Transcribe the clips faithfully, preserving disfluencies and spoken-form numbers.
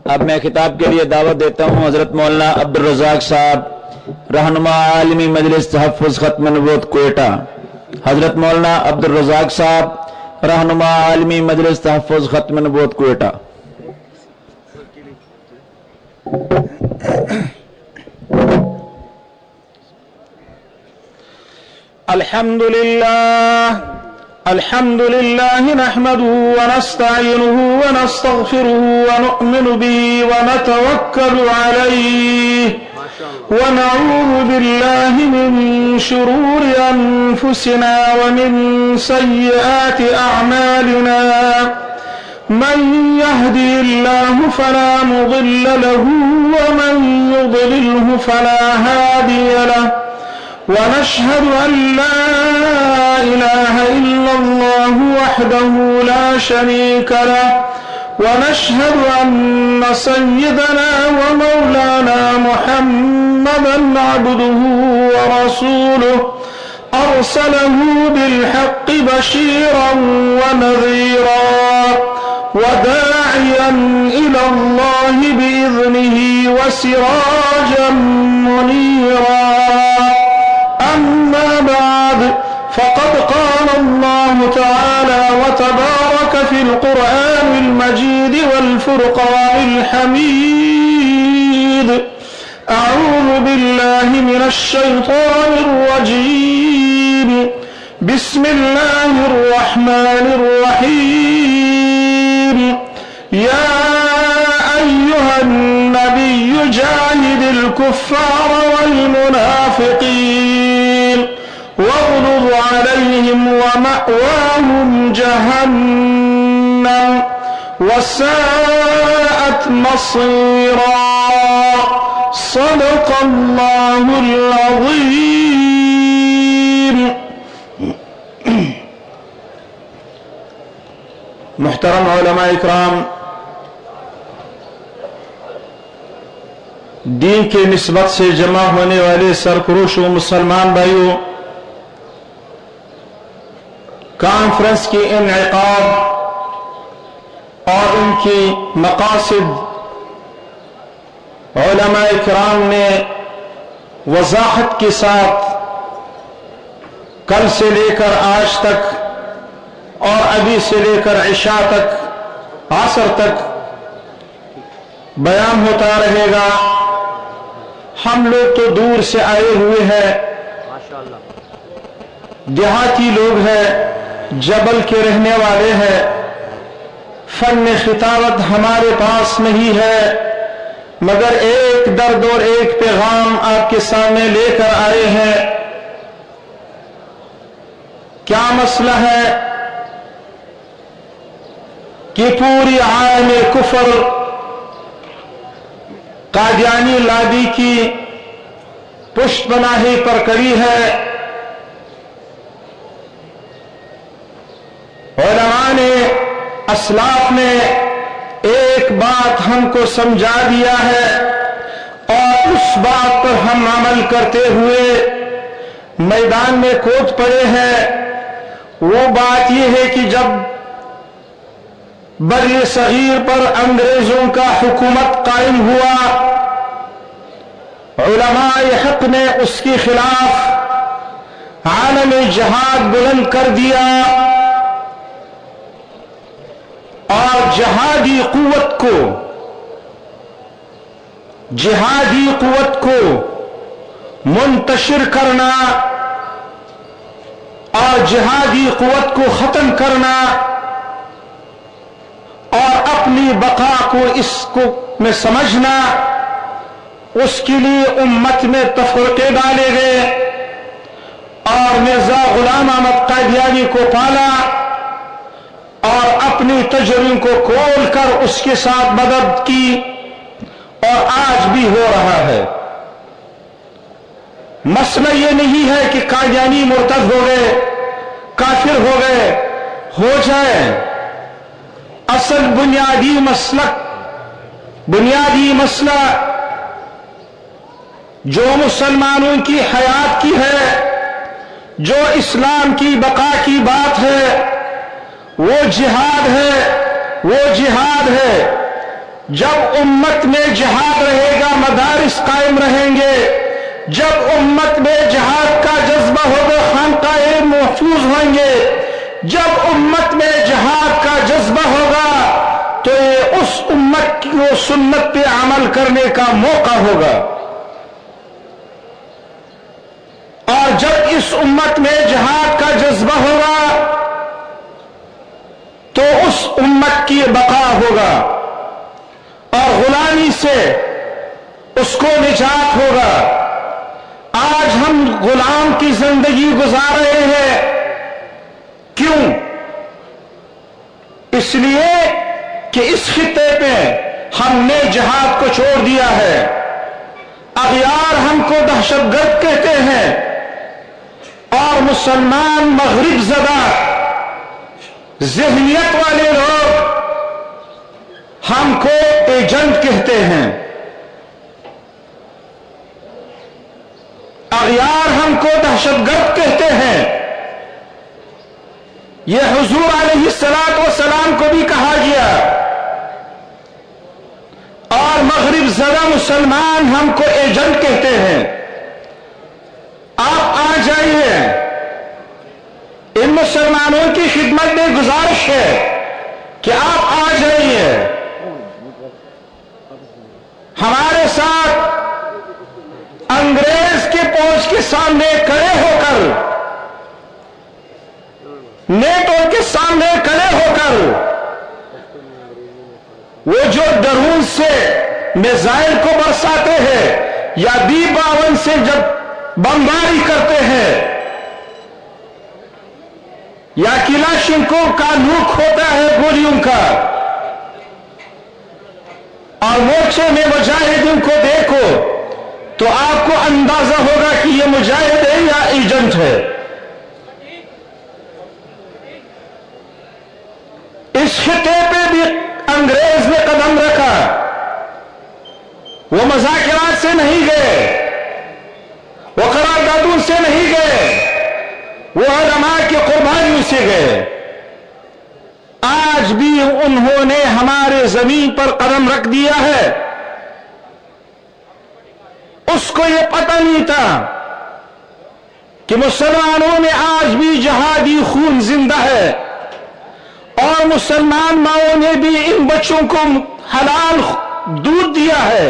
اب میں خطاب کے لیے دعوت دیتا ہوں حضرت مولانا عبدالرزاق صاحب، رہنما عالمی مجلس تحفظ ختم نبوت کوئٹہ۔ حضرت مولانا عبدالرزاق صاحب، رہنما عالمی مجلس تحفظ ختم نبوت کوئٹہ۔ الحمد لله الحمد لله نحمده ونستعينه ونستغفره ونؤمن به ونتوكل عليه ونعوذ بالله من شرور أنفسنا ومن سيئات أعمالنا، من يهدي الله فلا مضل له ومن يضلله فلا هادي له، ونشهد أن لا إله إلا الله وحده لا شريك له، ونشهد أن سيدنا ومولانا محمدا عبده ورسوله، أرسله بالحق بشيرا ونذيرا وداعيا إلى الله بإذنه وسراجا منيرا. أما بعد، فقد قال الله تعالى وتبارك في القرآن المجيد والفرقان الحميد: أعوذ بالله من الشيطان الرجيم، بسم الله الرحمن الرحيم. يا أيها النبي جاهد الكفار والمنافقين واغلظ عليهم ومأواهم جهنم وساءت مصيرا. صدق الله العظيم. محترم علماء اکرام، دین کے نسبت سے جمع ہونے والے سرکروش و مسلمان بھائیوں، کانفرنس کی انعقاد اور ان کی مقاصد علماء کرام نے وضاحت کے ساتھ کل سے لے کر آج تک اور ابھی سے لے کر عشاء تک، عصر تک بیان ہوتا رہے گا. ہم لوگ تو دور سے آئے ہوئے ہیں، دیہاتی لوگ ہیں، جبل کے رہنے والے ہیں، فن خطابت ہمارے پاس نہیں ہے، مگر ایک درد اور ایک پیغام آپ کے سامنے لے کر آئے ہیں. کیا مسئلہ ہے کہ پوری عالم کفر قادیانی لابی کی پشت پناہی پر کڑی ہے. علماء نے، اسلاف نے ایک بات ہم کو سمجھا دیا ہے اور اس بات پر ہم عمل کرتے ہوئے میدان میں کود پڑے ہیں. وہ بات یہ ہے کہ جب بر صغیر پر انگریزوں کا حکومت قائم ہوا، علماء حق نے اس کے خلاف عالم جہاد بلند کر دیا اور جہادی قوت کو جہادی قوت کو منتشر کرنا اور جہادی قوت کو ختم کرنا اور اپنی بقا کو اس کو میں سمجھنا، اس کے لیے امت میں تفرقے ڈالے گئے اور مرزا غلام احمد قادیانی کو پالا اور اپنی تجربے کو کھول کر اس کے ساتھ مدد کی، اور آج بھی ہو رہا ہے. مسئلہ یہ نہیں ہے کہ قادیانی مرتد ہو گئے، کافر ہو گئے، ہو جائے. اصل بنیادی مسلک بنیادی مسئلہ جو مسلمانوں کی حیات کی ہے، جو اسلام کی بقا کی بات ہے، وہ جہاد ہے، وہ جہاد ہے. جب امت میں جہاد رہے گا مدارس قائم رہیں گے، جب امت میں جہاد کا جذبہ ہوگا خانقاہیں محفوظ ہوں گے، جب امت میں جہاد کا جذبہ ہوگا تو یہ اس امت کی وہ سنت پہ عمل کرنے کا موقع ہوگا، اور جب اس امت میں جہاد کا جذبہ ہوگا تو اس امت کی بقا ہوگا اور غلامی سے اس کو نجات ہوگا۔ آج ہم غلام کی زندگی گزار رہے ہیں، کیوں؟ اس لیے کہ اس خطے پہ ہم نے جہاد کو چھوڑ دیا ہے۔ اغیار ہم کو دہشت گرد کہتے ہیں اور مسلمان مغرب زدہ ذہنیت والے لوگ ہم کو ایجنٹ کہتے ہیں۔ اغیار ہم کو دہشت گرد کہتے ہیں۔ یہ حضور علیہ الصلوۃ والسلام کو بھی کہا گیا، اور مغرب زدہ مسلمان ہم کو ایجنٹ کہتے ہیں۔ آپ آ جائیے، ان مسلمانوں کی خدمت میں گزارش ہے کہ آپ آ جائیے، ہمارے ساتھ انگریز کے فوج کے سامنے کھڑے ہو کر، نیٹو کے سامنے کھڑے ہو کر وہ جو ڈرون سے میزائل کو برساتے ہیں یا بی باون سے جب بمباری کرتے ہیں یا کلاشنکوف کا نوک ہوتا ہے گولیوں کا، اور مورچے میں مجاہدین کو دیکھو تو آپ کو اندازہ ہوگا کہ یہ مجاہد ہے یا ایجنٹ ہے۔ اس خطے پہ بھی انگریز نے قدم رکھا، وہ مذاکرات سے نہیں گئے، وہ قراردادوں سے نہیں گئے، وہ علماء کی قربانیوں سے گئے۔ آج بھی انہوں نے ہمارے زمین پر قدم رکھ دیا ہے۔ اس کو یہ پتہ نہیں تھا کہ مسلمانوں میں آج بھی جہادی خون زندہ ہے، اور مسلمان ماؤں نے بھی ان بچوں کو حلال دودھ دیا ہے۔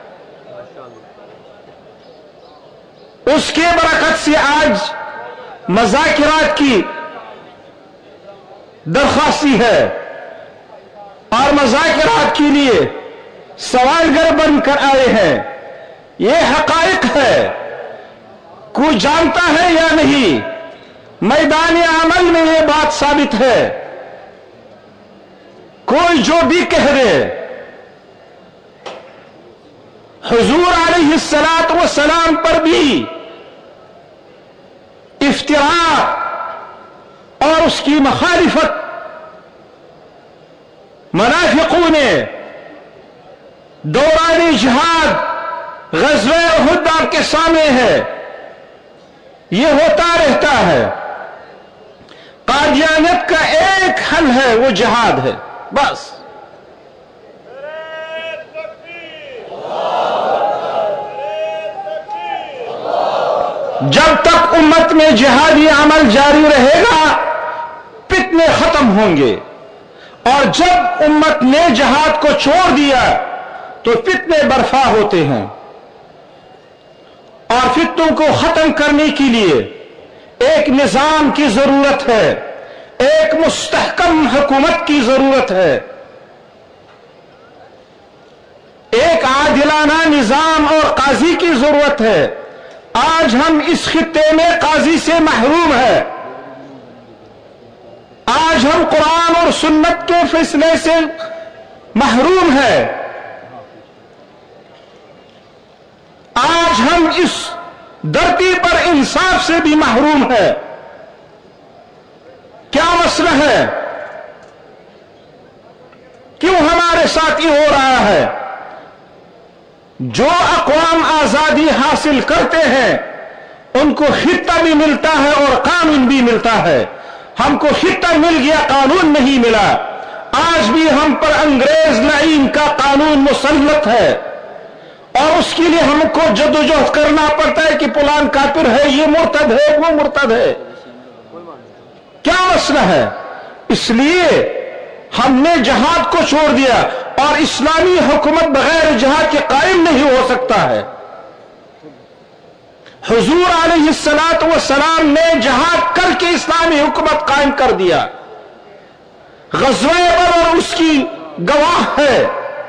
اس کے برکت سے آج مذاکرات کی درخواستی ہے، اور مذاکرات کے لیے سوال گر بن کر آئے ہیں۔ یہ حقائق ہے، کوئی جانتا ہے یا نہیں؟ میدان عمل میں یہ بات ثابت ہے۔ کوئی جو بھی کہہ دے، حضور علیہ الصلوۃ والسلام پر بھی افتراء اور اس کی مخالفت منافقوں نے دوران جہاد غزوہ احد آپ کے سامنے ہے، یہ ہوتا رہتا ہے۔ قادیانیت کا ایک حل ہے، وہ جہاد ہے، بس۔ جب تک امت میں جہادی عمل جاری رہے گا فتنے ختم ہوں گے، اور جب امت نے جہاد کو چھوڑ دیا تو فتنے برپا ہوتے ہیں، اور فتنوں کو ختم کرنے کے لیے ایک نظام کی ضرورت ہے، ایک مستحکم حکومت کی ضرورت ہے، ایک عادلانہ نظام اور قاضی کی ضرورت ہے۔ آج ہم اس خطے میں قاضی سے محروم ہیں، آج ہم قرآن اور سنت کے فیصلے سے محروم ہیں، آج ہم اس دھرتی پر انصاف سے بھی محروم ہیں۔ کیا مسئلہ ہے؟ کیوں ہمارے ساتھ یہ ہو رہا ہے؟ جو اقوام آزادی حاصل کرتے ہیں ان کو خطہ بھی ملتا ہے اور قانون بھی ملتا ہے، ہم کو خطہ مل گیا، قانون نہیں ملا۔ آج بھی ہم پر انگریز لعین کا قانون مسلط ہے اور اس کے لیے ہم کو جدوجہد کرنا پڑتا ہے کہ فلان کافر ہے، یہ مرتد ہے، وہ مرتد ہے. کیا مسئلہ ہے؟ اس لیے ہم نے جہاد کو چھوڑ دیا اور اسلامی حکومت بغیر جہاد کے قائم نہیں ہو سکتا ہے. حضور علیہ الصلوۃ والسلام نے جہاد کر کے اسلامی حکومت قائم کر دیا. غزوہ بدر اور اس کی گواہ ہے.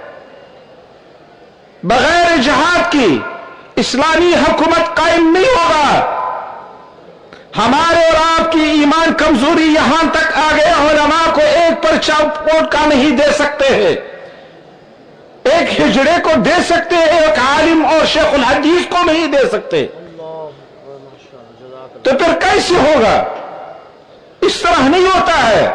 بغیر جہاد کی اسلامی حکومت قائم نہیں ہوگا. ہمارے اور آپ کی ایمان کمزوری یہاں تک آ گیا، علماء کو ایک پرچہ ووٹ کا نہیں دے سکتے ہیں، ایک ہجڑے کو دے سکتے ہیں، ایک عالم اور شیخ الحدیث کو نہیں دے سکتے. تو پھر کیسے ہوگا؟ اس طرح نہیں ہوتا ہے.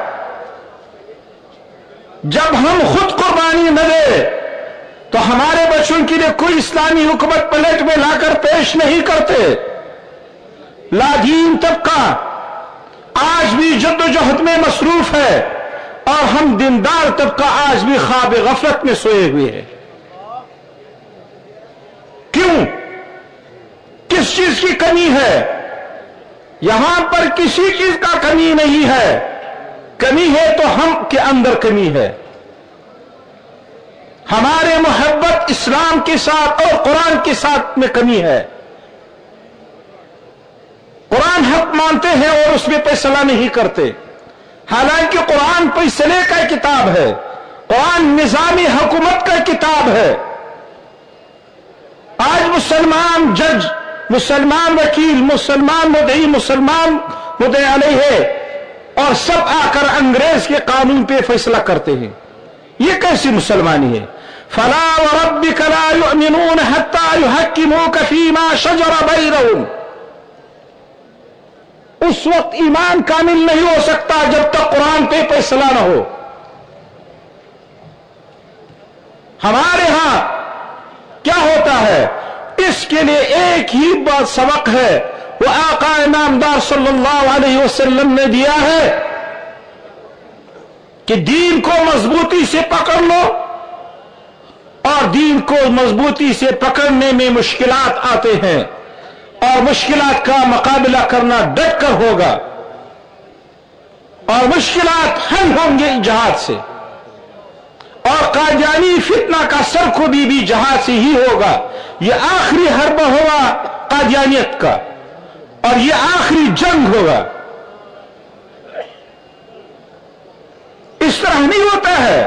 جب ہم خود قربانی نہ دے تو ہمارے بچوں کے لیے کوئی اسلامی حکومت پلیٹ میں لا کر پیش نہیں کرتے. لادین طبقہ آج بھی جد و جہد میں مصروف ہے اور ہم دیندار طبقہ آج بھی خواب غفلت میں سوئے ہوئے ہیں. کیوں؟ کس چیز کی کمی ہے؟ یہاں پر کسی چیز کا کمی نہیں ہے. کمی ہے تو ہم کے اندر کمی ہے. ہمارے محبت اسلام کے ساتھ اور قرآن کے ساتھ میں کمی ہے. قرآن حق مانتے ہیں اور اس میں فیصلہ نہیں کرتے، حالانکہ قرآن فیصلے کا کتاب ہے، قرآن نظامی حکومت کا کتاب ہے. آج مسلمان جج، مسلمان وکیل، مسلمان مدعی، مسلمان مدعی علیہ اور سب آ کر انگریز کے قانون پہ فیصلہ کرتے ہیں. یہ کیسی مسلمانی ہے؟ فلا وربک لا یؤمنون حتی یحکموک فیما شجر بینہم. اس وقت ایمان کامل نہیں ہو سکتا جب تک قرآن پہ فیصلہ نہ ہو. ہمارے ہاں کیا ہوتا ہے؟ اس کے لیے ایک ہی بات سبق ہے، وہ آقا نامدار صلی اللہ علیہ وسلم نے دیا ہے کہ دین کو مضبوطی سے پکڑ لو، اور دین کو مضبوطی سے پکڑنے میں مشکلات آتے ہیں اور مشکلات کا مقابلہ کرنا ڈٹ کر ہوگا، اور مشکلات حل ہوں گے جہاد سے. اور قادیانی فتنہ کا سرخودی بھی جہاد سے ہی ہوگا. یہ آخری حرب ہوگا قادیانیت کا اور یہ آخری جنگ ہوگا. اس طرح نہیں ہوتا ہے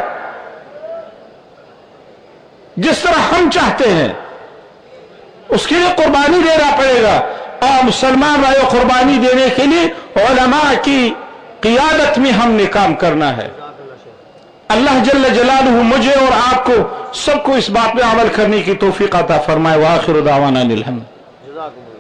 جس طرح ہم چاہتے ہیں. اس کے لیے قربانی دینا پڑے گا، اور مسلمان رائے قربانی دینے کے لیے علماء کی قیادت میں ہم نے کام کرنا ہے. اللہ جل جلالہ مجھے اور آپ کو سب کو اس بات میں عمل کرنے کی توفیق عطا فرمائے. وآخر دعوانا الحمد.